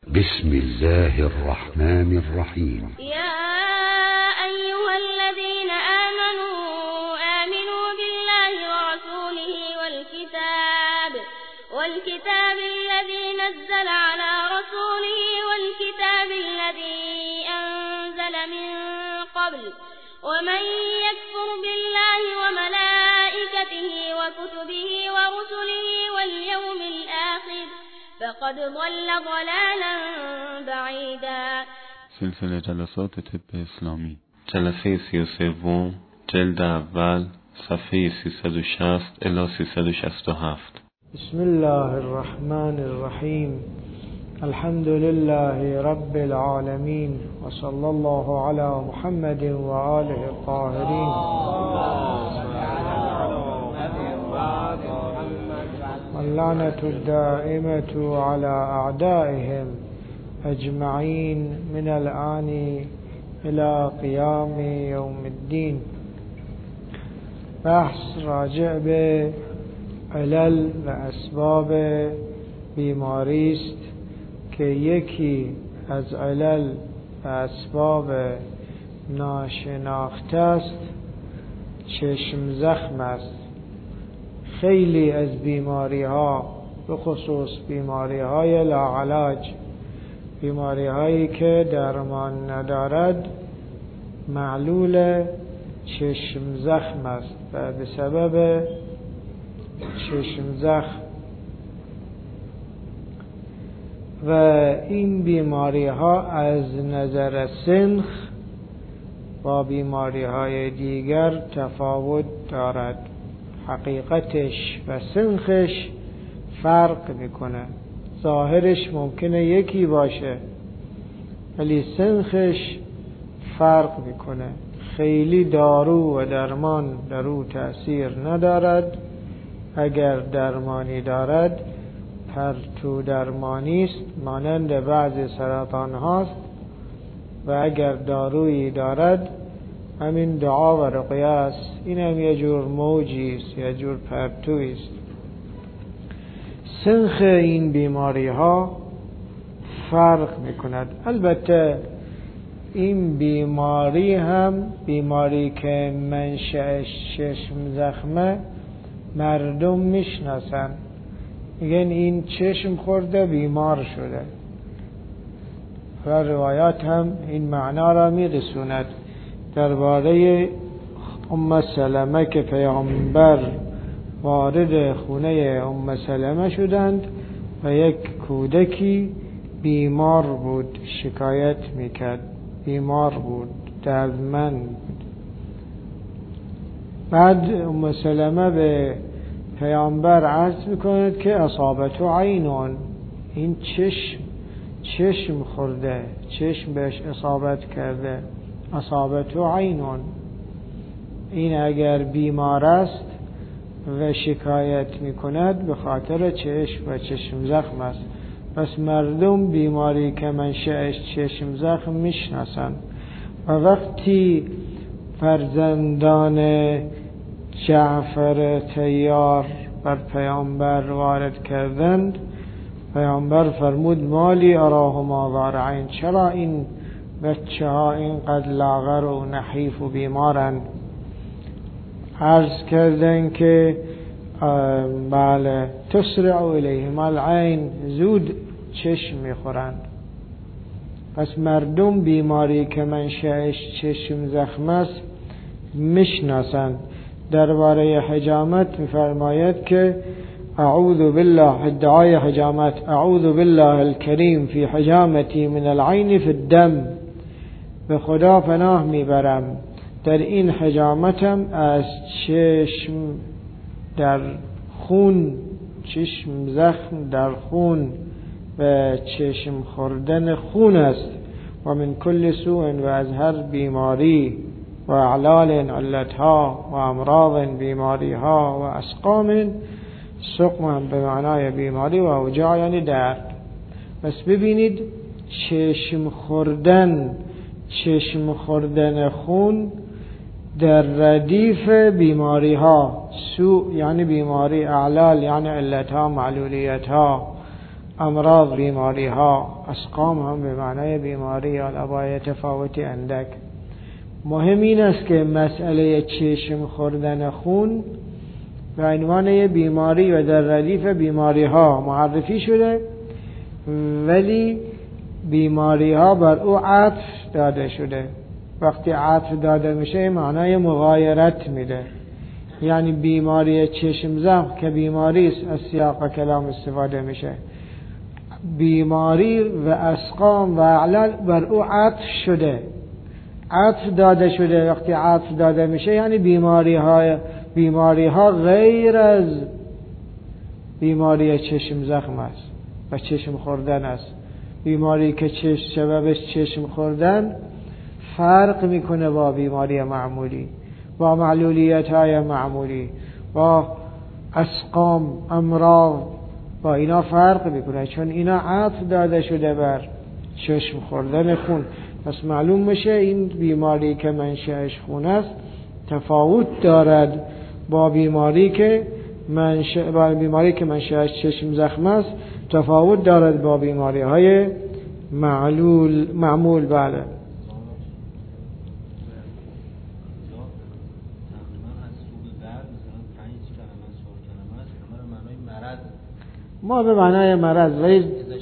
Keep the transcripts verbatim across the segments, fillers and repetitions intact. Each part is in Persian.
بسم الله الرحمن الرحيم. يا أيها الذين آمنوا آمنوا بالله ورسوله والكتاب والكتاب الذي نزل على رسوله والكتاب الذي أنزل من قبل ومن يكفر بالله وملائكته وكتبه ورسله واليوم الآخر فقد ضل ضلالا بعیدا. سلسله جلسات طب اسلامی، جلسه سی و سوم، جلد اول، صفحه سیصد و شصت الی سیصد و شصت و هفت. بسم الله الرحمن الرحیم. الحمد لله رب العالمین و صلی الله علی محمد و آله الطاهرین. واللعنة الدائمة على أعدائهم أجمعين من الآن إلى قيام يوم الدين. بحث راجع به علل و اسباب بیماری است که یکی از علل و اسباب ناشناخته است چشم زخم است. خیلی از بیماری ها، به خصوص بیماری های لاعلاج، بیماری هایی که درمان ندارد، معلول چشم زخم است و به سبب چشم زخم و این بیماری ها از نظر سنخ با بیماری های دیگر تفاوت دارد. حقیقتش و سنخش فرق میکنه. ظاهرش ممکنه یکی باشه ولی سنخش فرق میکنه. خیلی دارو و درمان در او تأثیر ندارد. اگر درمانی دارد پرتو درمانی است، مانند بعضی سرطان هاست، و اگر دارویی دارد همین دعا و رقیه است. این هم یه جور موجی است، یه جور پرتوی است. سنخ این بیماری ها فرق میکند. البته این بیماری هم بیماری که منشأش چشم زخمه مردم میشناسن، میگن این چشم خورده بیمار شده و روایات هم این معنا را میرسوند. درباره ام سلمه که پیامبر وارد خونه ام سلمه شدند و یک کودکی بیمار بود، شکایت میکرد، بیمار بود، دردمند بود. بعد ام سلمه به پیامبر عرض میکند که اصابته عینون، این چشم چشم خورده، چشم بهش اصابت کرده. اصابته عینون، این اگر بیمار است و شکایت میکند به خاطر چشم و چشم زخم است. پس مردم بیماری که منشأش چشم زخم میشناسند. و وقتی فرزندان جعفر طیار بر پیامبر وارد کردند، پیامبر فرمود مالی اراهما ضارعین، چرا این بچه ها اینقدر لاغر و نحیف و بیمارند؟ عرض کردن که بله تسرع الیهم العین، زود چشم میخورند. پس مردم بیماری که منشأش چشم زخم است میشناسند. درباره حجامت میفرماید که اعوذ بالله، ادعای حجامت، اعوذ بالله الکریم فی حجامتی من العین فی الدم، به خدا پناه میبرم در این حجامتم از چشم در خون، چشم زخم در خون و چشم خوردن خون است. و من کل سوء، و از هر بیماری و اعلال علتها و امراض بیماری ها و اسقام. سقم هم به معنای بیماری و اوجاع یعنی درد. بس ببینید چشم خوردن، چشم خوردن خون در ردیف بیماری ها. سوء یعنی بیماری، اعلال یعنی علت ها، معلولیت ها، امراض بیماری ها، اسقام هم به معنای بیماری یا با تفاوتی اندک. مهم این است که مسئله چشم خوردن خون به عنوان یه بیماری و در ردیف بیماری ها معرفی شده، ولی بیماری ها بر او عطف داده شده. وقتی عطف داده میشه معنای مغایرت میده، یعنی بیماری چشم زخم که بیماری است از سیاق کلام استفاده میشه، بیماری و اسقام و اعلال بر او عطف شده، عطف داده شده. وقتی عطف داده میشه یعنی بیماری ها بیماری ها غیر از بیماری چشم زخم است و چشم خوردن است. بیماری که چشم سببش چشم خوردن فرق میکنه با بیماری معمولی، با معلولیت های معمولی، با اسقام، امراض، با اینا فرق میکنه، چون اینا عطف داده شده بر چشم خوردن خون. پس معلوم میشه این بیماری که منشأش خون است تفاوت دارد با بیماری که منشأ با بیماری که منشأش چشم زخم است، تفاوت دارد با بیماری های معلول معمول. بله ما به معنای مرض ولی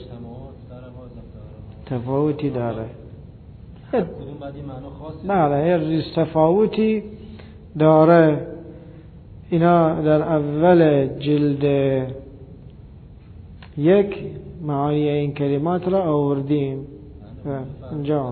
تفاوتی داره. بله یه ریز تفاوتی داره. اینا در اول جلد یک معانی این کلمات را آوردیم اینجا،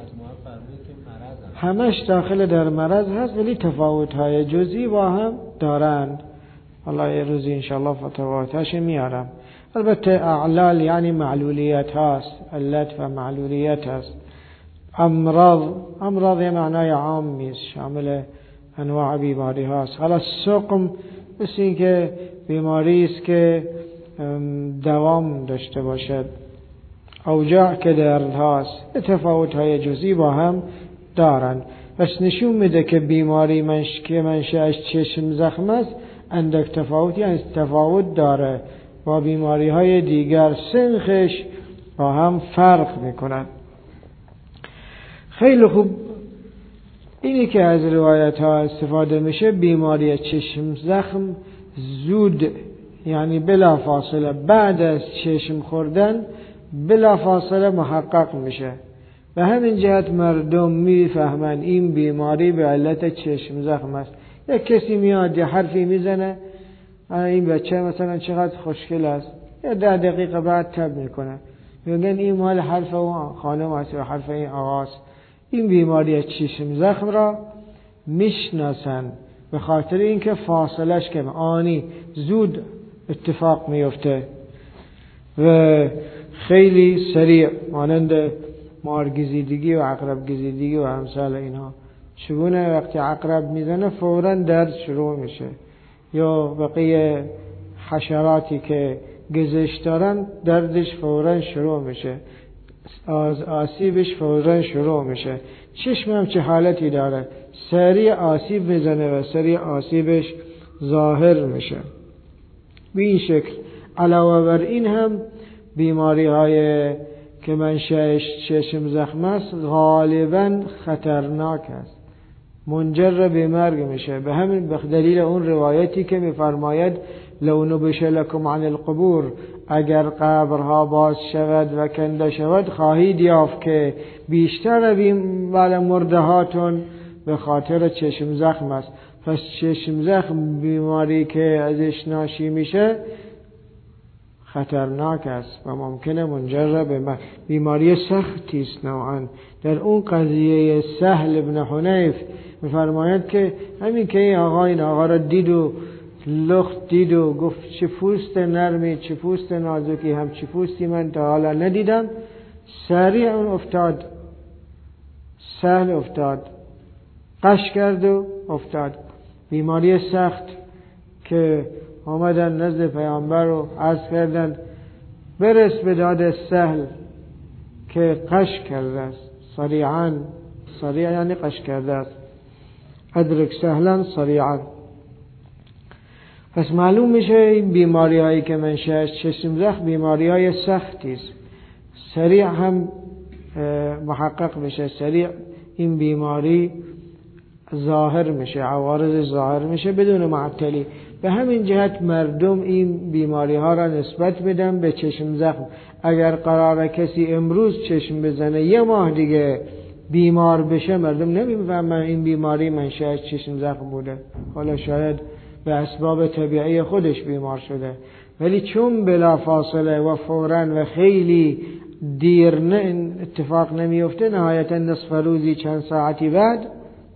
همش داخل در مرض هست ولی تفاوت‌های جزئی با هم دارند. الله یه روزی انشاءالله فتواتش میارم. البته اعلال یعنی معلولیت هست، علت و معلولیت هست. امراض امراض یه معنای عام میست، شامل انواع بیماری هست. حالا سقم مثل این که بیماری است که دوام داشته باشد. اوجاع که درد هست، تفاوت های جزئی با هم دارند. پس نشون میده که بیماری منش که منشأش چشم زخم است اندک تفاوتی یعنی تفاوت داره با بیماری های دیگر، سنخش با هم فرق میکنند. خیلی خوب. اینی که از روایت ها استفاده میشه بیماری چشم زخم زود یعنی بلا فاصله بعد از چشم خوردن بلا فاصله محقق میشه. به همین جهت مردم میفهمن این بیماری به علت چشم زخم است. یک کسی میاد یه حرفی میزنه، این بچه مثلا چقدر خوشگل است، یه ده دقیقه بعد تب میکنه، میگن این مال حرف اون خانم است و حرف این آقاست. این بیماری چشم زخم را میشناسن به خاطر اینکه فاصلش کم، آنی زود اتفاق میفته و خیلی سریع، مانند مارگزیدگی و عقرب گزیدگی و امثال اینها. چگونه وقتی عقرب میزنه فوراً درد شروع میشه، یا بقیه حشراتی که گزش دارن دردش فوراً شروع میشه، از آسیبش فوراً شروع میشه. چشم هم چه حالتی داره، سریع آسیب میزنه و سریع آسیبش ظاهر میشه. به این شکل علاوه بر این هم بیماری های که منشأش چشم زخم است غالباً خطرناک است، منجر به مرگ میشه. به همین به دلیل اون روایتی که میفرماید لو نبش لكم عن القبور، اگر قبرها باز شود و کنده شود خواهید یافت که بیشتر بین مرده هاتون به خاطر چشم زخم است. پس چشم زخم بیماری که ازش ناشی میشه خطرناک است و ممکنه منجر به مرگ. بیماری سختی است نوعا. در اون قضیه سهل ابن حنیف میفرماید که همین که این آقا این آقا را دید و لخت دید و گفت چه پوست نرمی چه پوست نازکی، هم چه پوستی من تا حالا ندیدم، سریع اون افتاد، سهل افتاد، قش کرد و افتاد. بیماری سخت که آمدن نزد پیامبر و عرض کردن برس به داد سهل که قش کرده است، سریعا، سریع یعنی قش کرده است، ادرک سهلا سریعا. پس معلوم میشه این بیماری هایی که منشأش چشم زخم بیماری های سختی است، سریع هم محقق میشه، سریع این بیماری ظاهر میشه، عوارض ظاهر میشه بدون معطلی. به همین جهت مردم این بیماری ها را نسبت بدن به چشم زخم. اگر قراره کسی امروز چشم بزنه یه ماه دیگه بیمار بشه، مردم نمیفهمن این بیماری منشأش چشم زخم بوده، حالا شاید به اسباب طبیعی خودش بیمار شده، ولی چون بلا فاصله و فوراً و خیلی دیر نه اتفاق نمیفته، نهایتا نصف روزی چند ساعتی بعد،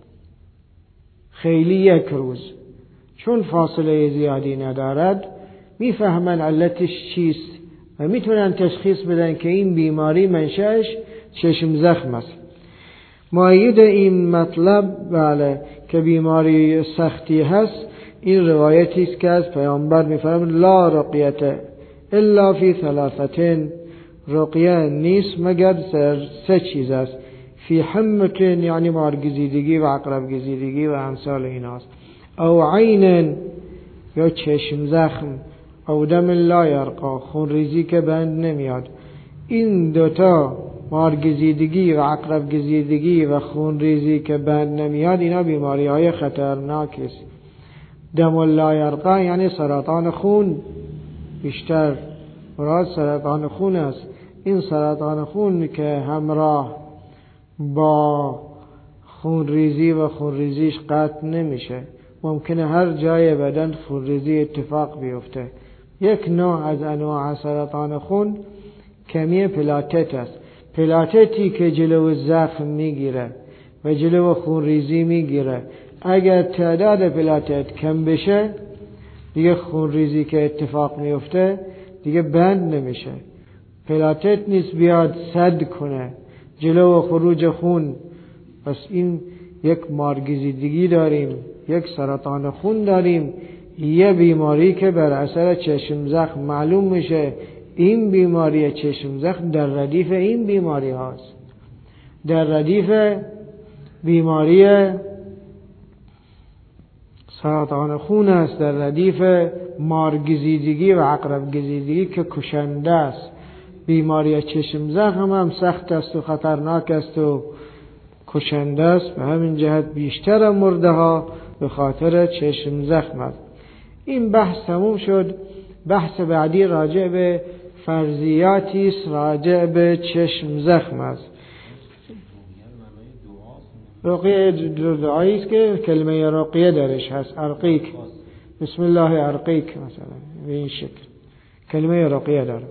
خیلی یک روز، چون فاصله زیادی ندارد میفهمن علتش چیست و میتونن تشخیص بدن که این بیماری منشأش چشم زخم است. مؤید این مطلب بله که بیماری سختی هست، این روایتی است که از پیامبر میفرماید لا رقیه الا فی ثلاثه، رقیه نیست مگر سه چیز است، فی حمة یعنی مارگزیدگی و عقرب گزیدگی و امثال ایناست، او عین یا چشم زخم، او دم لا یرقا خون ریزی که بند نمیاد. این دوتا مارگزیدگی و عقرب گزیدگی و خون ریزی که بند نمیاد اینا بیماری های خطرناک است. دم لا یرقا یعنی سرطان خون، بیشتر مراد سرطان خون است. این سرطان خون که همراه با خون ریزی و خون ریزیش قطع نمیشه، ممکنه هر جای بدن خون ریزی اتفاق بیفته. یک نوع از انواع سرطان خون کمی پلاتت است، پلاتتی که جلو زخم میگیره و جلو خون ریزی میگیره. اگر تعداد پلاتت کم بشه دیگه خون ریزی که اتفاق میفته دیگه بند نمیشه. پلاتت نیست بیاد سد کنه جلو خروج خون. پس این یک مارگزیدگی داریم، یک سرطان خون داریم، یه بیماری که بر اثر چشم زخم معلوم میشه. این بیماری چشم زخم در ردیف این بیماری هاست، در ردیف بیماری سرطان خون است، در ردیف مارگزیدگی و عقرب گزیدگی که کشنده است. بیماری چشم زخم هم سخت است و خطرناک است و کشنده است، به همین جهت بیشتر مرده ها به خاطر چشم زخم است. این بحث تموم شد. بحث بعدی راجع به فرضیاتی است راجع به چشم زخم است. رقیه دعایی است که کلمه رقیه درش هست، ارقیک، بسم الله ارقیک مثلا، به این شکل کلمه رقیه داره.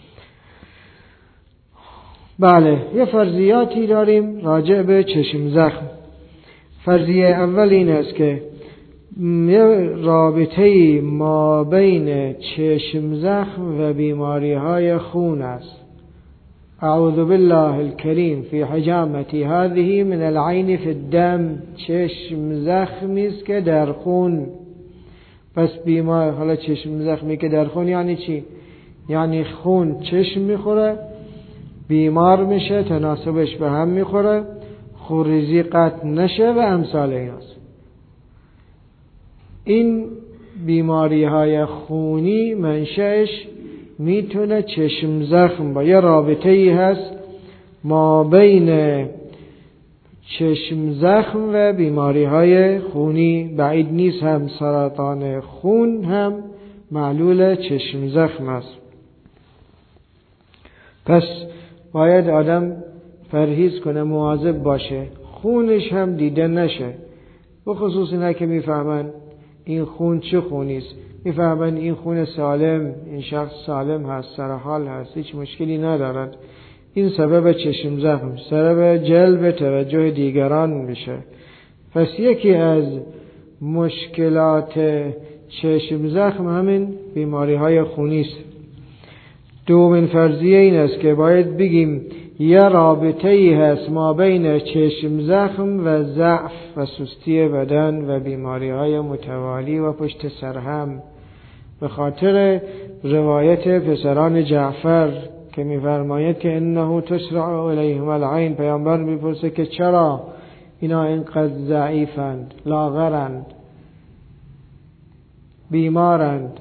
بله، یه فرضیاتی داریم راجع به چشم زخم. فرضیه اول این است که یه رابطه ما بین چشم زخم و بیماری های خون است. اعوذ بالله الکریم فی حجامتی هذه من العین فی الدم. چشم زخمی است که در خون. پس بیمار، حالا چشم زخمی که در خون یعنی چی؟ یعنی خون چشم میخوره، بیمار میشه، تناسبش به هم میخوره، خونریزی قطع نشه و امثال ایناست. این بیماری های خونی منشأش میتونه چشم زخم با یه رابطه ای هست ما بین چشم زخم و بیماری های خونی. بعید نیست هم سرطان خون هم معلول چشم زخم است. پس باید آدم پرهیز کنه، مواظب باشه خونش هم دیده نشه. بخصوص اینا که میفهمن این خون چه خونی است، میفهمن این خون سالم، این شخص سالم هست، سرحال هست، هیچ مشکلی ندارد. این سبب چشم زخم، سبب جلب توجه دیگران میشه. پس یکی از مشکلات چشم زخم همین بیماری های خونی است. دومین فرضیه این است که باید بگیم یه رابطه ای هست ما بین چشم زخم و ضعف و سستی بدن و بیماری های متوالی و پشت سر هم. به خاطر روایت پسران جعفر که می‌فرماید که انه تسرع الیهم العین، پیامبر میپرسه که چرا اینا اینقدر ضعیفند، لاغرند. بیمارند.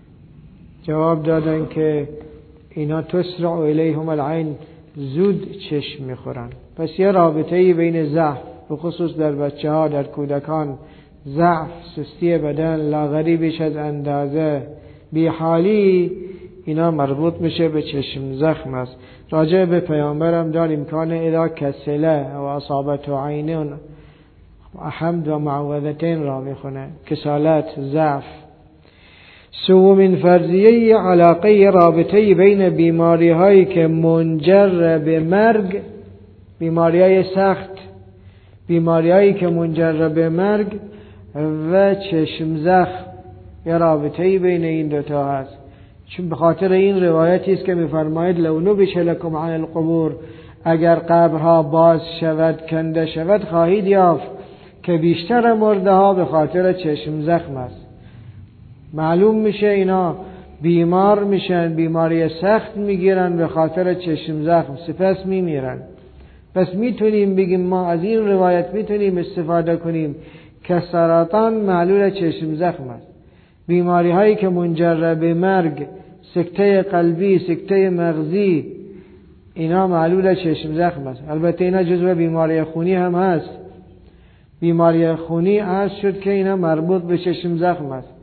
جواب دادن که اینا تسرع الیهم العین، زود چشم میخورن. پس یه رابطه‌ای بین ضعف، به خصوص در بچه ها، در کودکان، ضعف، سستی بدن، لاغری بیش از اندازه، بیحالی، اینا مربوط میشه به چشم زخم است. راجع به پیامبرم دار امکان اذا کسله و اصابت عینون حمد و معوذتین را میخونه. کسالت، ضعف. سومین فرضیه علاقه رابطه بین بیماری هایی که منجر به مرگ، بیماری های سخت، بیماری هایی که منجر به مرگ و چشم زخم، یه رابطه بین این دوتا هست. چون به خاطر این روایتی است که میفرماید لو نبش لکم عن القبور، اگر قبرها باز شود، کنده شود، خواهید یافت که بیشتر مرده ها به خاطر چشم زخم است. معلوم میشه اینا بیمار میشن، بیماری سخت میگیرن به خاطر چشم زخم، سپس میمیرن. پس میتونیم بگیم ما از این روایت میتونیم استفاده کنیم که سرطان معلول چشم زخم است. بیماری هایی که منجر به مرگ، سکته قلبی، سکته مغزی، اینا معلول چشم زخم است. البته اینا جزو بیماری خونی هم هست. بیماری خونی عرض شد که اینا مربوط به چشم زخم است.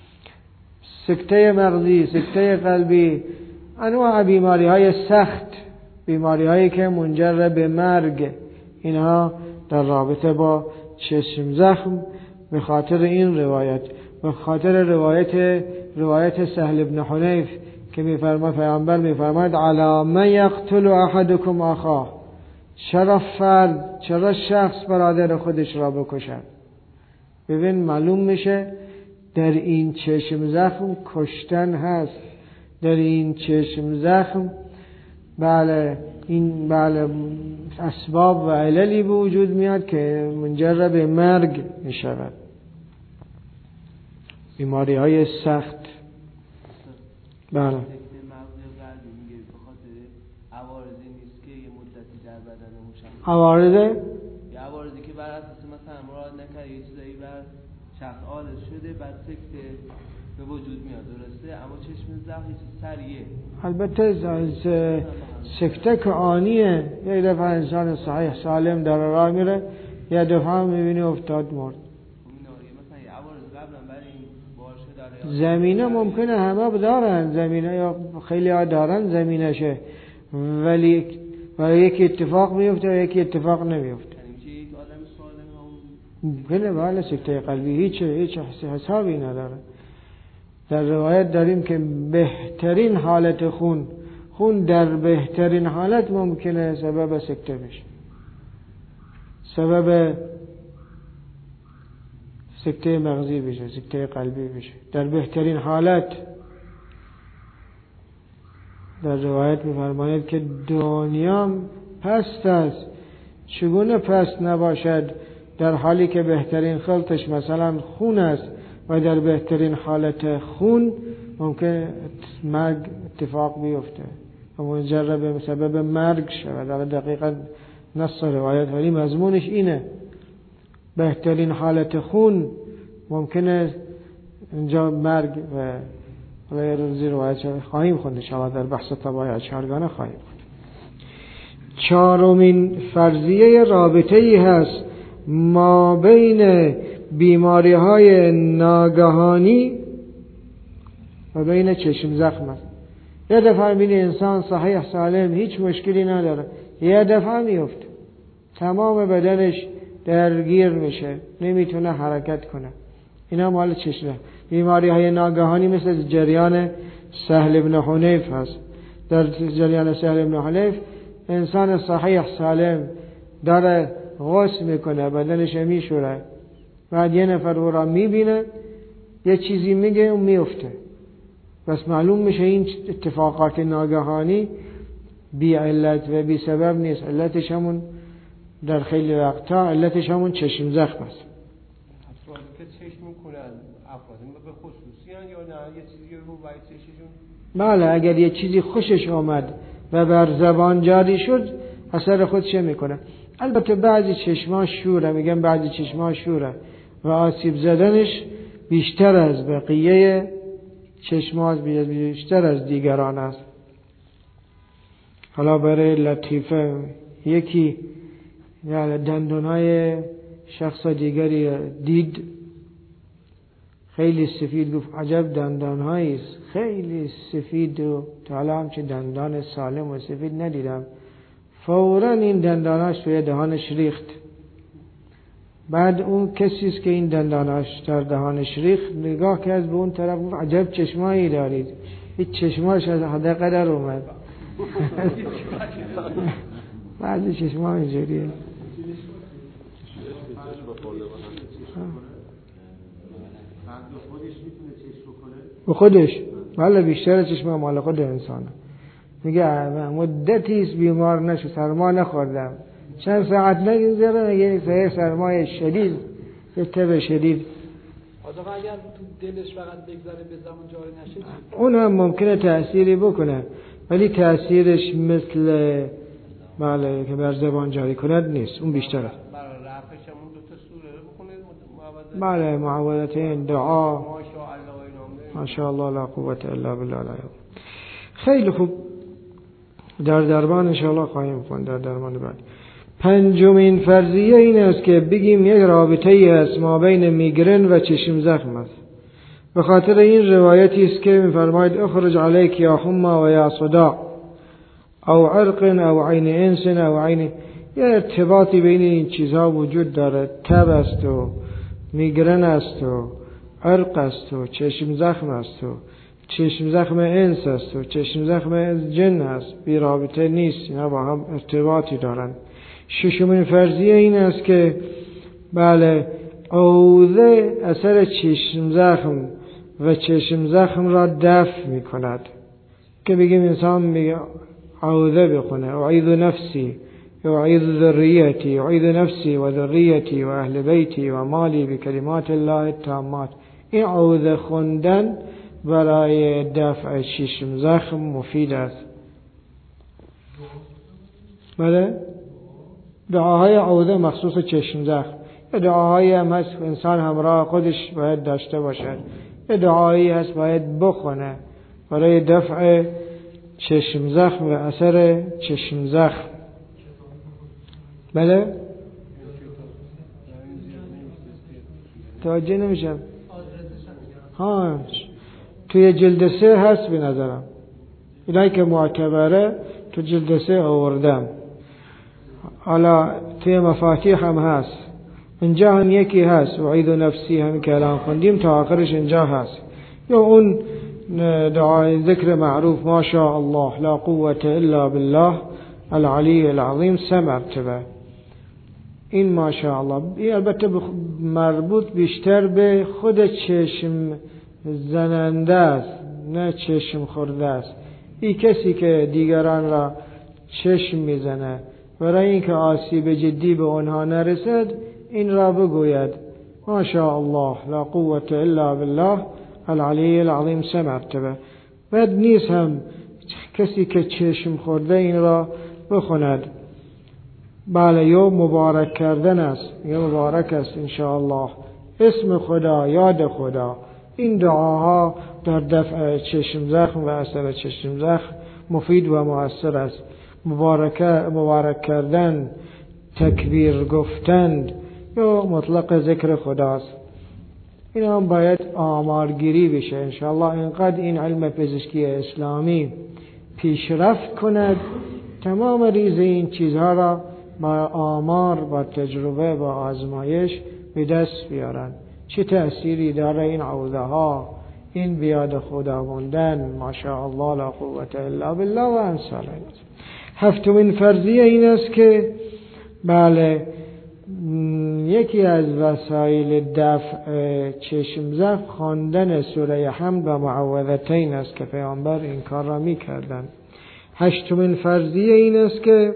سکته مغزی، سکته قلبی، انواع بیماری های سخت، بیماری هایی که منجر به مرگ، اینها در رابطه با چشم زخم. به خاطر این روایت، به خاطر روایت روایت سهل بن حنیف که میفرماید پیامبر میفرماید علی من یقتل احدکم اخاه، چرا فرد، چرا شخص برادر خودش را بکشد. ببین معلوم میشه در این چشم زخم کشتن هست، در این چشم زخم بله این بله اسباب و عللی به وجود میاد که منجر به مرگ میشود. بیماری های سخت. بله عوارض یه عوارضی که بر اساس مثلا مراد نکرد یه چیزایی بر شخص عادت شده بعد سکته به وجود میاد، درسته؟ اما چشم زخم یه چیز سریعه. البته از سکته که آنیه، یه دفعه انسان صحیح سالم در راه میره، یه دفعه میبینی افتاد مرد. زمینه ممکنه همه دارن، زمینه یا خیلی ها دارن زمینشه، ولی ولی یکی اتفاق میفته و یکی اتفاق نمیفته. ممکنه بله سکته قلبی هیچ هیچ حسابی نداره. در روایت داریم که بهترین حالت خون خون در بهترین حالت ممکنه سبب سکته بشه، سبب سکته مغزی بشه، سکته قلبی بشه در بهترین حالت. در روایت می‌فرماید که دنیا پست است، چگونه پست نباشد در حالی که بهترین خلطش مثلا خون است و در بهترین حالت خون ممکن مرگ اتفاق بیفته و منجر به سبب مرگ شود. در دقیقاً نص روایت ولی مضمونش اینه، بهترین حالت خون ممکنه اینجا مرگ و غیر روزی روایت خواهیم خوند ان شاء الله در بحث طبایع چهارگانه خواهیم خوند. چهارمین فرضیه رابطه ای هست ما بین بیماری های ناگهانی و بین چشم زخم است. یه دفعه بینی انسان صحیح سالم هیچ مشکلی نداره، یه دفعه میفته تمام بدنش درگیر میشه، نمیتونه حرکت کنه. اینا مال چشمه. بیماری های ناگهانی مثل جریان سهل بن حنیف هست. در جریان سهل بن حنیف انسان صحیح سالم داره غسل میکنه، بدنش میشوره، بعد یه نفر او را میبینه یه چیزی میگه و میفته. بس معلوم میشه این اتفاقات ناگهانی بی علت و بی سبب نیست، علتش همون در خیلی وقتا علتش همون چشم زخم است. افرادی که چشم میکنن افرادی به خصوصی هن یا نه یه چیزی رو باید چشمشون؟ بله اگر یه چیزی خوشش آمد و بر زبان جاری شد اثر خودش میکنه. البته بعضی چشما شوره، میگن بعضی چشما شوره و آسیب زدنش بیشتر از بقیه چشم‌ها بیشتر از دیگران است. حالا برای لطیفه یکی یعنی دندانهای شخص دیگری دید خیلی سفید، گفت عجب دندانهایی است، خیلی سفید و تا حالا همچه دندان سالم و سفید ندیدم. فوراً این دندانهاش توی دهانش ریخت. بعد اون کسی است که این دندانهاش در دهانش ریخت نگاه کرد به اون طرف، گفت عجب چشمایی دارید. این چشماش از حد قدر اومد. بعضی چشما اینجوریه. به خودش ولی بیشتر چشما مال خود انسانه. میگه مدتی است بیمار نشو، سرما نخوردم، چند ساعت نگذره میگه سرمای شدید، یه تب شدید. آدم اگر تو دلش فقط بگذاره به زمان جاری نشه اون هم ممکنه تأثیری بکنه، ولی تأثیرش مثل بله که بر زبان جاری کند نیست، اون بیشتره. برای رفعش همون دو تا سوره بخونید معوذ. بله معوذتین، دعا، ماشاءالله ماشاءالله لا قوة الا بالله. خیلی خوب، در درمان انشاءالله خواهیم خوند در درمان بعد. پنجمین فرضیه این است که بگیم یک رابطه ای است ما بین میگرن و چشم زخم است. به خاطر این روایتی است که می‌فرماید اخرج علیک یا حما و یا صداع او عرق او عین انس او عین، یه ارتباطی بین این چیزها وجود داره. تب است و میگرن است و عرق است و چشم زخم است و چشم زخم انس است و چشم زخم جن است، بی رابطه نیست، اینا با هم ارتباطی دارن. ششمین فرضیه این است که بله عوضه اثر چشم زخم و چشم زخم را دفع می کند، که بگیم انسان میگه عوضه بخونه اعیذ نفسی و اعیذ ذریتی اعیذ نفسی و ذریتی و اهل بیتی و مالی بکلمات الله التامات. این عوضه خوندن برای دفع چشم زخم مفید است. بله دعاهای عوضه مخصوص چشم زخم، دعاهایی هم هست انسان همراه خودش باید داشته باشد، دعایی هست باید بخونه برای دفع چشم زخم و اثر چشم زخم. بله توجه نمیشم. ها توی جلد سه هست به نظرم، اینایی که معتبره تو جلد سه آوردم. حالا توی مفاتیح هم هست، اینجا هم یکی هست وعید نفسی هم که الان خوندیم تا آخرش اینجا هست. یا اون دعای ذکر معروف ما شاء الله لا قوة الا بالله العلی العظیم سه مرتبه. این ما شاء الله این البته مربوط بیشتر به خود چشم زننده است نه چشم خورده است. این کسی که دیگران را چشم میزنه برای اینکه آسیب جدی به آنها نرسد این را بگوید ما شاء الله لا قوة الا بالله العلی العظیم سه مرتبه. بد نیست هم کسی که چشم خورده این را بخوند. بله یا مبارک کردن است، یا مبارک است انشاءالله، اسم خدا، یاد خدا. این دعاها در دفع چشم زخم و اثر چشم زخم مفید و مؤثر است. مبارک مبارک کردن، تکبیر گفتن یا مطلق ذکر خداست. این هم باید آمارگیری بشه انشاءالله. اینقدر این علم پزشکی اسلامی پیشرفت کند تمام ریز این چیزها را با آمار، با تجربه، با آزمایش به دست بیارن. چه تأثیری داره این عوضه ها، این بیاد خدا موندن، ماشاءالله لا قوة الا بالله و امثال. هفتمین فرضیه این است که بله یکی از وسایل دفع چشم زخم خواندن سوره حمد و معوذتین است که پیامبر این کار را می کردن. هشتمین فرضیه این است که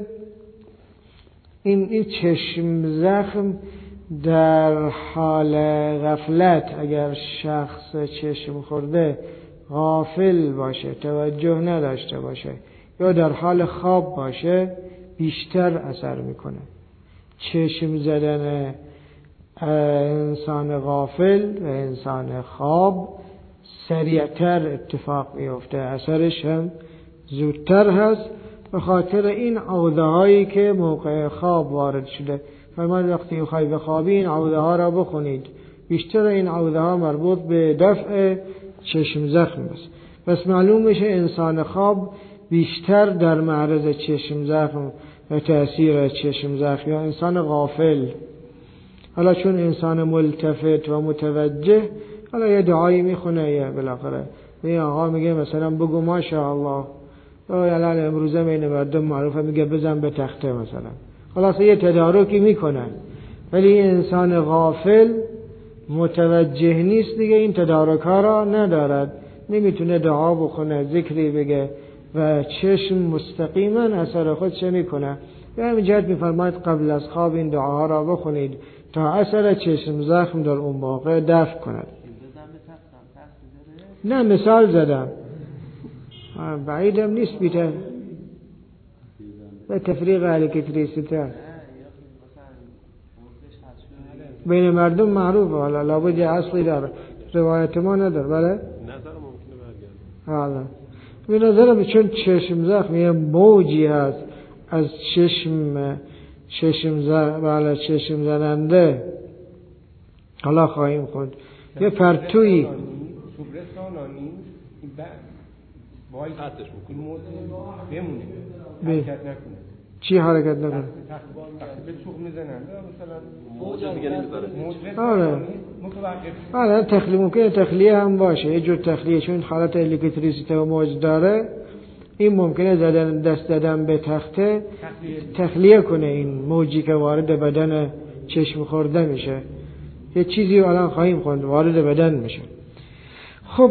این, این چشم زخم در حال غفلت اگر شخص چشم خورده غافل باشه، توجه نداشته باشه یا در حال خواب باشه بیشتر اثر میکنه. چشم زدن انسان غافل و انسان خواب سریعتر اتفاق میفته، اثرش هم زودتر هست به خاطر این عوده هایی که موقع خواب وارد شده. فرمود وقتی بخوای بخوابی این عوده ها را بخونید. بیشتر این عوده ها مربوط به دفع چشم زخم است. پس معلوم میشه انسان خواب بیشتر در معرض چشم زخم و تأثیر چشم زخم یا انسان غافل. حالا چون انسان ملتفت و متوجه، حالا یه دعایی میخونه یه بالاخره یه آقا میگه مثلا بگو ماشاءالله، الان امروزه بین مردم معروفه میگه بزن به تخته مثلا، خلاصه یه تدارکی میکنن. ولی انسان غافل متوجه نیست دیگه، این تدارک ها را ندارد، نمیتونه دعا بخونه، ذکری بگه و چشم مستقیما اثر خودش میکنه. به همین جهت میفرماید قبل از خواب این دعاها را بخونید تا اثر چشم زخم در اون موقع دفع کند. نه مثال زدم، بعیدم نیست بیته به تفریق الکتریسیته بین مردم معروفه، حالا لابد اصلی داره، روایت ما نداره. بله نظر ممکنه برگرده. حالا به نظرم چون چشم زخم یه موجی هست از چشم چشم زخم بله چشم زننده، حالا خواهیم خوند یه پرتویی سوبرسانانی وای حدش بکنه بمونه حرکت نکنه. چی حرکت نکنه؟ به چوب میزنن مثلا موج دیگه نمیذاره. آره آره تخلیه ممکنه تخلیه هم باشه، یه جور تخلیه، چون حالت الکتریسیته و موج داره. این ممکنه زدن دست دادن به تخته تخلیه کنه این موجی که وارد بدن چشم خورده میشه. یه چیزی الان خواهیم خوند وارد بدن میشه. خب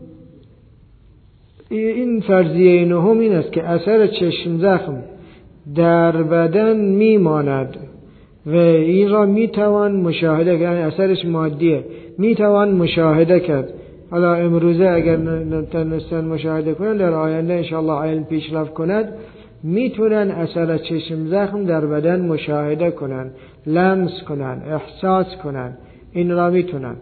این فرضیه نهم این است که اثر چشم زخم در بدن میماند و این را میتوان مشاهده کرد، اثرش مادیه، میتوان مشاهده کرد. حالا امروزه اگر نتونستن مشاهده کنن، در آینده انشاءالله علم پیشرفت کند میتونن اثر چشم زخم در بدن مشاهده کنن، لمس کنن، احساس کنن، این را میتونن.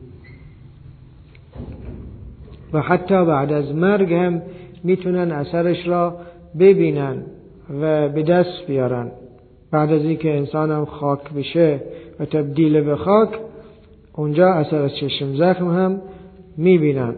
و حتی بعد از مرگ هم میتونن اثرش را ببینن و به دست بیارن. بعد از اینکه انسان هم خاک بشه و تبدیل به خاک، اونجا اثر چشم زخم هم میبینن.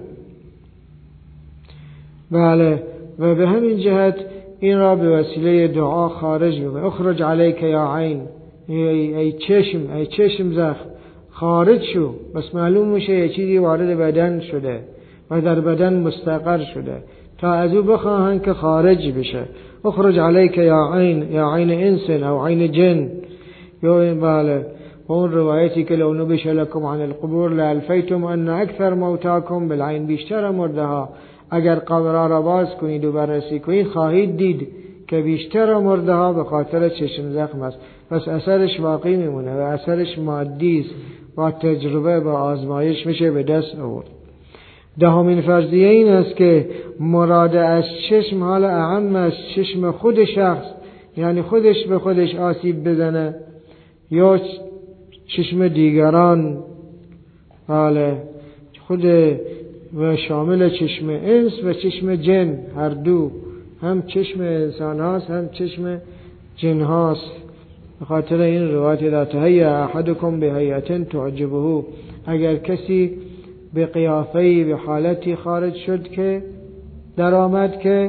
بله، و به همین جهت این را به وسیله دعا خارج میکنه. اخرج علیک یا عین، ای, ای چشم ای چشم زخم خارج شو. بس معلوم میشه یه چیزی وارد بدن شده و در بدن مستقر شده تا از او بخواهن که خارج بشه. اخرج علیک یا عین، یا عین انس او عین جن. یا این بله اون روایتی که لو نبش لکم عن القبور لالفیتم ان اکثر موتاکم بالعین، بیشتر مرده ها اگر قبرها را باز کنید و بررسی کنید خواهید دید که بیشتر مرده ها به خاطر چشم زخم است. پس اثرش واقعی میمونه و اثرش مادی است، با تجربه با آزمایش میشه به دست آورد. دهمین فرضیه این است که مراد از چشم حالا اعم از چشم خود شخص، یعنی خودش به خودش آسیب بزنه یا چشم دیگران، حالا خود و شامل چشم انس و چشم جن، هر دو، هم چشم انسان هاست هم چشم جن هاست. به خاطر این روایت لا تهیأ احدکم بهیئة تعجبه، اگر کسی به قیافه‌ای به حالتی خارج شد که در آمد که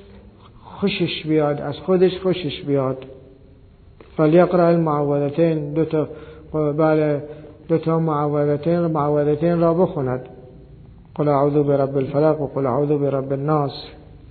خوشش بیاد، از خودش خوشش بیاد، فلیقرأ المعوذتین، دو تا بله دو تا معوذتین معوذتین را بخوند، قل اعوذ برب الفلق و قل اعوذ برب الناس.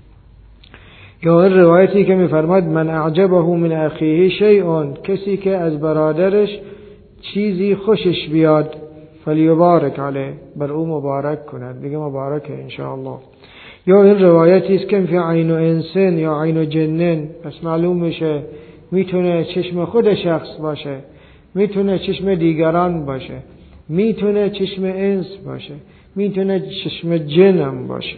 یا این روایتی که می‌فرماید من اعجبه من اخیه شیء، کسی که از برادرش چیزی خوشش بیاد فلیبارک علیه، بر او مبارک کند، بگه مبارکه انشاءالله. یا این روایتی است که فی عین و انسان یا عین و جنن، پس معلوم میشه میتونه چشم خود شخص باشه، میتونه چشم دیگران باشه، میتونه چشم انس باشه، میتونه چشم جن هم باشه.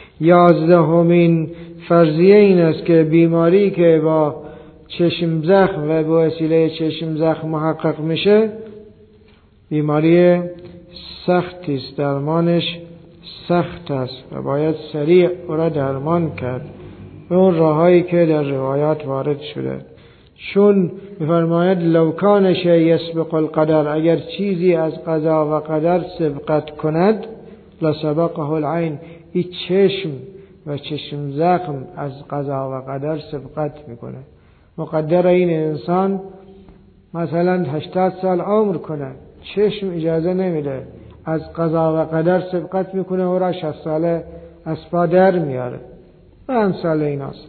یازدهمین فرضیه این است که بیماری که با چشم زخم و با وسیله چشم زخم محقق میشه بیماری سختی است، درمانش سخت است و باید سریع او را درمان کرد به اون راهایی که در روایات وارد شده. چون می‌فرماید لو کان شیء یسبق القدر، اگر چیزی از قضا و قدر سبقت کند لسبقه العین، این چشم و چشم زخم از قضا و قدر سبقت میکنه. مقدر این انسان مثلا هشتاد سال عمر کنه، چشم اجازه نمیده، از قضا و قدر سبقت میکنه و را شصت ساله از پا در میاره و امثال ایناست.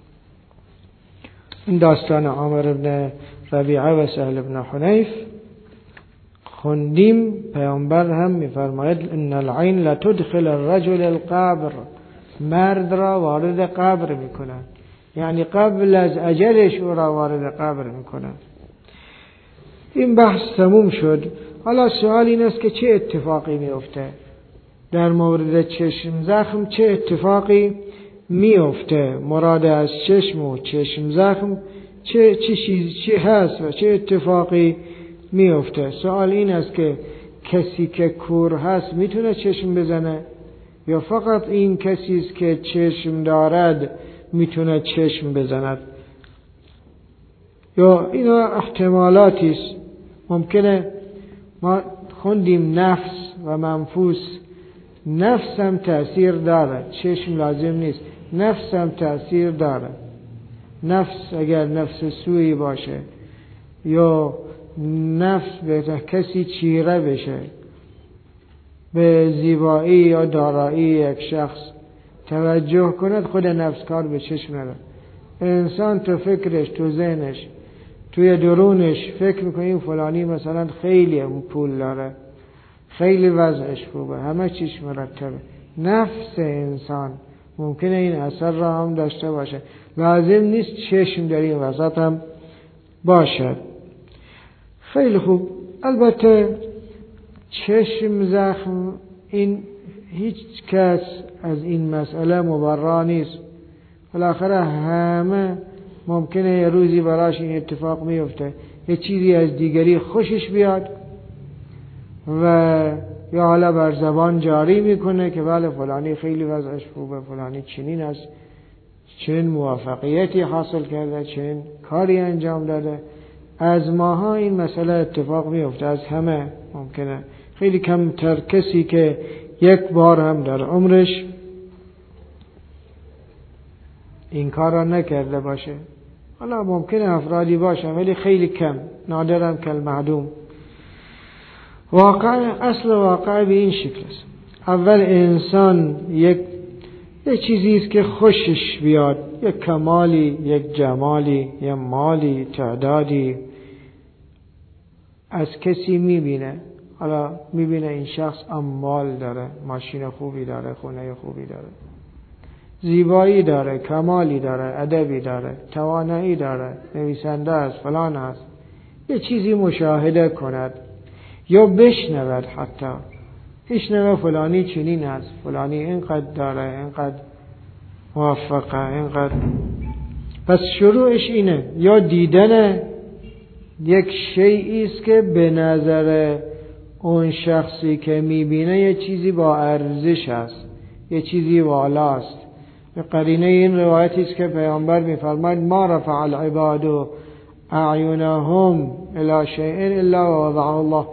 این داستان عامر ابن ربیعه و سهل ابن حنیف خوندیم. پیامبر هم میفرماید ان العین لتدخل الرجل القبر، مرد را وارد قبر میکنه، یعنی قبل از اجلش او را وارد قبر میکنه. این بحث تموم شد. حالا سوال این است که چه اتفاقی میفته در مورد چشم زخم؟ چه اتفاقی میفته؟ مراد از چشم و چشم زخم چه چه چیزی چه هست و چه اتفاقی میفته؟ سوال این است که کسی که کور هست میتونه چشم بزنه یا فقط این کسی است که چشم دارد میتونه چشم بزند؟ یا اینا احتمالاتی است. ممکنه ما خوندیم نفس و منفوس، نفس هم تأثیر داره، چشم لازم نیست، نفس هم تأثیر داره. نفس اگر نفس سوی باشه یا نفس به کسی چیره بشه، به زیبایی یا دارایی یک شخص توجه کند، خود نفس کار به چشم نداره. انسان تو فکرش، تو ذهنش، توی درونش فکر میکنیم فلانی مثلا خیلی پول داره، خیلی وضعش خوبه، همه چیش مرتبه. نفس انسان ممکنه این اثر را هم داشته باشه، لازم نیست چشم در این وسط هم باشد. خیلی خوب. البته چشم زخم، این هیچ کس از این مسئله مبرا نیست. بالاخره همه ممکنه یه روزی براش این اتفاق میفته، یه چیزی از دیگری خوشش بیاد و یا حالا بر زبان جاری میکنه که بله فلانی خیلی وضعش خوبه، فلانی چنین است، چنین موفقیتی حاصل کرده، چنین کاری انجام داده. از ماها این مسئله اتفاق میفته، از همه ممکنه. خیلی کم تر کسی که یک بار هم در عمرش این کار را نکرده باشه. حالا ممکنه افرادی باشه ولی خیلی کم، نادرم کل معدوم. واقع اصل واقع به این شکل است. اول انسان یک یک چیزی است که خوشش بیاد، یک کمالی، یک جمالی، یک مالی، تعدادی از کسی میبینه. حالا میبینه این شخص اموال داره، ماشین خوبی داره، خونه خوبی داره، زیبایی داره، کمالی داره، ادبی داره، توانایی داره، نویسنده است، فلان است. یه چیزی مشاهده کند یا بشنود، حتی بشنوه فلانی چنین است، فلانی اینقدر داره، اینقدر موفقه، اینقدر. پس شروعش اینه، یا دیدن یک شیئی است که به نظر اون شخصی که میبینه یه چیزی با ارزش است، یه چیزی والاست. به قرینه این روایتی است که پیامبر میفرماید ما رفع العباد اعینهم الی شیء الا وضعه الله.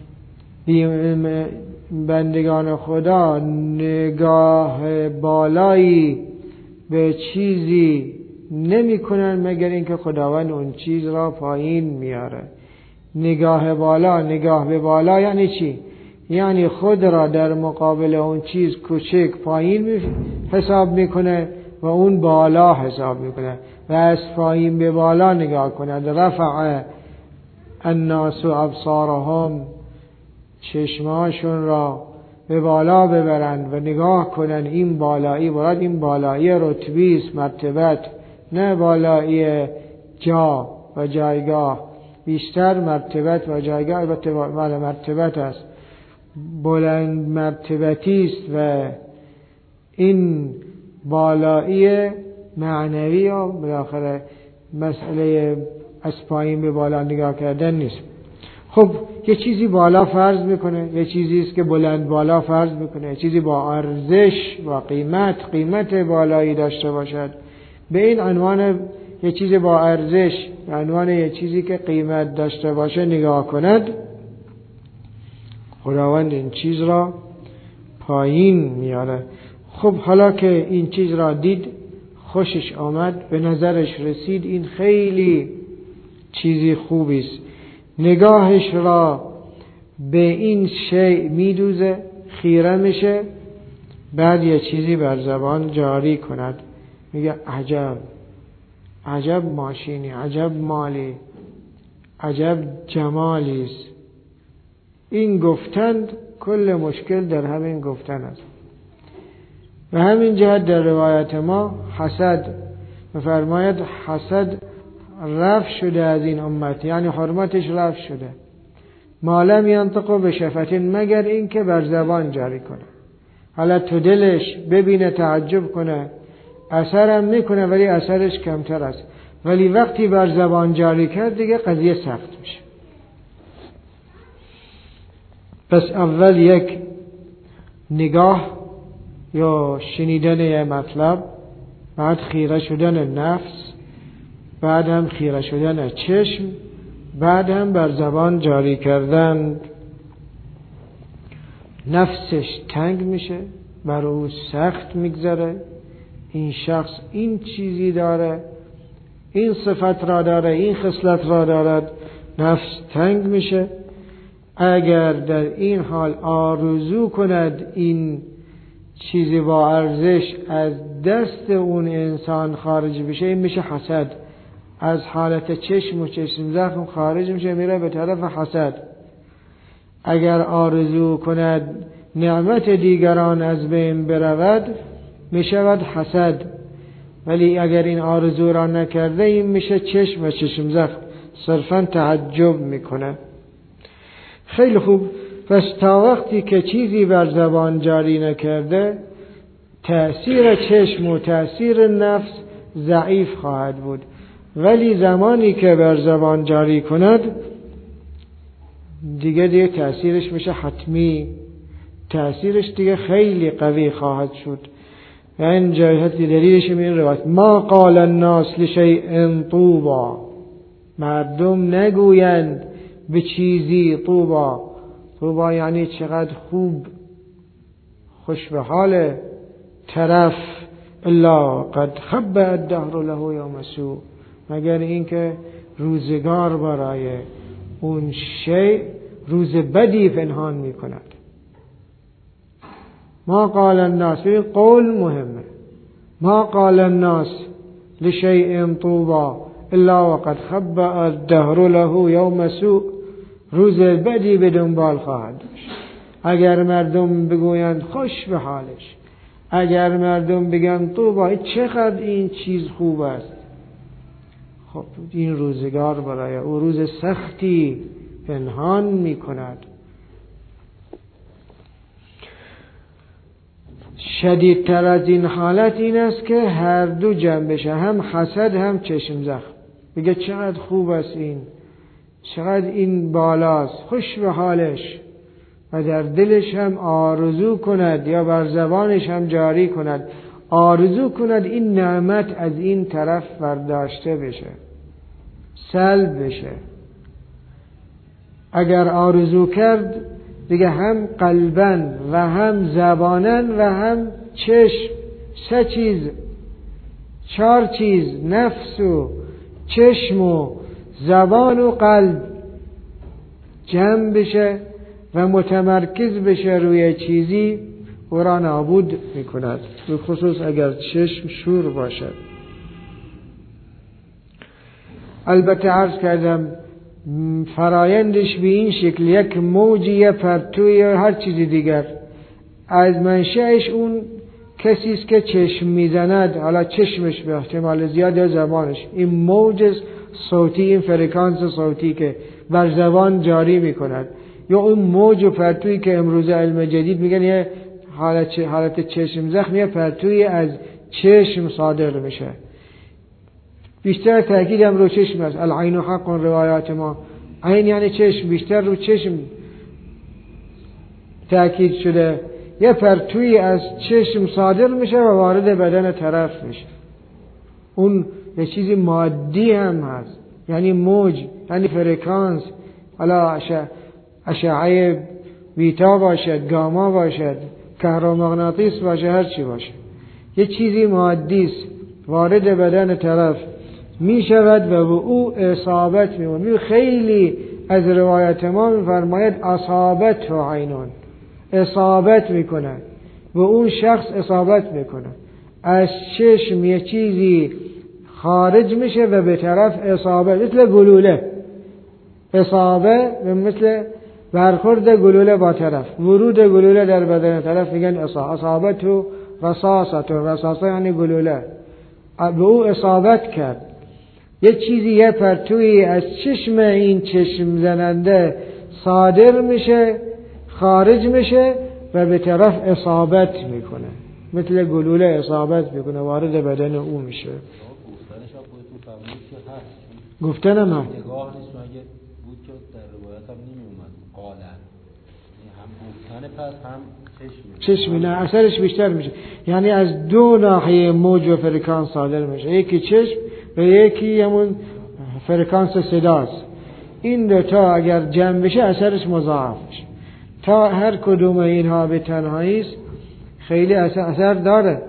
بندگان خدا نگاه بالایی به چیزی نمی کنن مگر اینکه خداوند اون چیز را پایین میاره. نگاه بالا، نگاه به بالا یعنی چی؟ یعنی خود را در مقابل اون چیز کوچک پایین حساب میکنه و اون بالا حساب میکنه و از پایین به بالا نگاه کنه. رفع الناس ابصارهم، چشماشون را به بالا ببرند و نگاه کنن. این بالایی برای این بالایی رتبی است، مرتبت، نه بالایی جا و جایگاه. بیشتر مرتبت و جایگاه البته مال مرتبت است، بلند مرتبتی است و این بالایی معنوی و بالاخره مسئله از پایین به بالا نگاه کردن نیست. خب یه چیزی بالا فرض میکنه، یه چیزی است که بلند بالا فرض میکنه، یه چیزی با ارزش، با قیمت، قیمت بالایی داشته باشد، به این عنوان یه چیزی با ارزش، به عنوان یه چیزی که قیمت داشته باشه نگاه کند، خداوند این چیز را پایین میاره. خب حالا که این چیز را دید، خوشش آمد، به نظرش رسید این خیلی چیزی خوبی است، نگاهش را به این شیء میدوزه، خیره میشه، بعد یه چیزی بر زبان جاری کند، میگه عجب، عجب ماشینی، عجب مالی، عجب جمالی است. این گفتند کل مشکل در همین گفتن است. و همین جهت در روایت ما حسد می‌فرماید حسد رفع شده از این امت، یعنی حرمتش رفع شده. ما لم ینطق بشفتین، مگر این که بر زبان جاری کنه. حالا تو دلش ببینه، تعجب کنه، اثرم میکنه ولی اثرش کمتر است، ولی وقتی بر زبان جاری کرد دیگه قضیه سخت میشه. پس اول یک نگاه یا شنیدن یه مطلب، بعد خیره شدن نفس، بعد هم خیره شدن چشم، بعد هم بر زبان جاری کردن. نفسش تنگ میشه، بر او سخت میگذره، این شخص این چیزی داره، این صفت را داره، این خصلت را دارد، نفس تنگ میشه. اگر در این حال آرزو کند این چیزی با ارزش از دست اون انسان خارج بشه، این میشه حسد. از حالت چشم و چشم زخم خارج میشه، میره به طرف حسد. اگر آرزو کند نعمت دیگران از بین برود، میشود حسد. ولی اگر این آرزو را نکرده، این میشه چشم و چشم زخم، صرفا تعجب میکنه. خیلی خوب. پس تا وقتی که چیزی بر زبان جاری نکرده، تأثیر چشم و تأثیر نفس ضعیف خواهد بود. ولی زمانی که بر زبان جاری کند، دیگه دیگه تأثیرش میشه حتمی، تأثیرش دیگه خیلی قوی خواهد شد. و این جهت دلیلش این روایت ما قال الناس لشیء طوبا، مردم نگویند به چیزی طوبا. طوبا یعنی چقدر خوب، خوش به حال طرف، الا قد خب الدهر له یوم سوء، مگر اینکه روزگار برای اون شیء روز بدی پنهان می کند. ما قال الناس، این قول مهمه. ما قال الناس لشیء طوبا الا وقد خب الدهر له یوم سوء، روز بدی به دنبال خواهد داشت. اگر مردم بگویند خوش به حالش، اگر مردم بگن طوبا چقدر این چیز خوب است، خب این روزگار برای او روز سختی پنهان می کند. شدیدتر از این حالت این است که هر دو جمع بشه، هم حسد هم چشم زخم. بگه چقدر خوب است این، چقدر این بالاست، خوش به حالش، و در دلش هم آرزو کند یا بر زبانش هم جاری کند، آرزو کند این نعمت از این طرف برداشته بشه، سلب بشه. اگر آرزو کرد دیگه هم قلبن و هم زبانن و هم چشم، سه چیز، چهار چیز، نفس و چشم و زبان و قلب جمع بشه و متمرکز بشه روی چیزی، او را نابود میکند، به خصوص اگر چشم شور باشد. البته عرض کردم فرایندش به این شکل، یک موجی پرتوی یا هر چیزی دیگر از منشأش اون کسی است که چشم میزند، حالا چشمش به احتمال زیاد یا زبانش، این موج صوتی، این فرکانس صوتی که بر زبان جاری میکند، یا اون موج و پرتویی که امروز علم جدید میگن یه حالت حالت چشم زخم، یه پرتویی از چشم صادر میشه. بیشتر تاکید هم رو چشم است. العین حق، روایات ما عین یعنی چشم، بیشتر رو چشم تأکید شده. یه پرتویی از چشم صادر میشه و وارد بدن طرف میشه. اون یه چیزی مادی هم هست، یعنی موج، یعنی فرکانس، حالا اشعه بیتا باشد، گاما باشد، کهرومغناطیس باشه، هر چی باشه، یه چیزی مادی است وارد بدن طرف می شود و به او اصابت می کنه. خیلی از روایت ما می فرماید اصابت و عینون، اصابت می کنه، به اون شخص اصابت می کنه. از چشم یه چیزی خارج میشه و به طرف اصابه، مثل گلوله، اصابه مثل برخورد گلوله با طرف، ورود گلوله در بدن طرف میگن اصابت و رصاصت، و رصاصه یعنی گلوله. به او اصابت کرد، یه چیزی، یه پرتویی از چشم این چشم زننده صادر میشه، خارج میشه و به طرف اصابت میکنه، مثل گلوله اصابت میکنه، وارد بدن او میشه. گفتنم هم نگاه نیست، مگه بود که در روایت هم نمی اومد قالن، هم گفتن پس هم چشمی چشمی نه، اثرش بیشتر میشه، یعنی از دو ناحیه موج و فرکانس صادر میشه، یکی چشم و یکی همون فرکانس صداست. این دوتا اگر جمع بشه اثرش مضاعف میشه. تا هر کدوم اینها به تنهایی است خیلی اثر, اثر داره.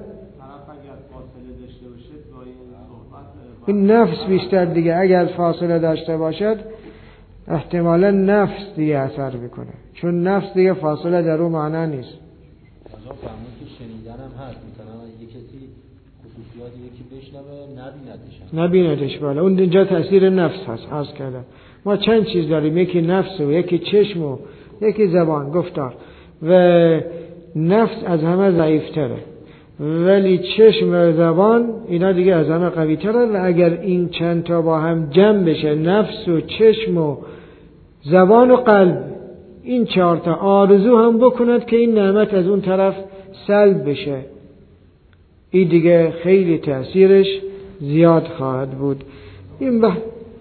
این نفس بیشتر دیگه، اگر فاصله داشته باشد احتمالا نفس دیگه اثر میکنه، چون نفس دیگه فاصله در اون معنا نیست. مثلا فهمون که شنیدن هم هست، مثلا یک کسی خصوصیات یکی بشنوه نبیندش، نبیندش بالا، اون اینجا تأثیر نفس هست. عرض کردم ما چند چیز داریم، یکی نفس و یکی چشم و یکی زبان، گفتار، و نفس از همه ضعیفتره، ولی چشم و زبان اینا دیگه از همه قوی تره. و اگر این چند تا با هم جمع بشه، نفس و چشم و زبان و قلب، این چهار تا آرزو هم بکند که این نعمت از اون طرف سلب بشه، این دیگه خیلی تأثیرش زیاد خواهد بود. این به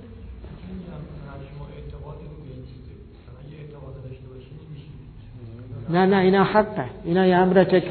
نه نه اینا حقه، اینا یه امر تک،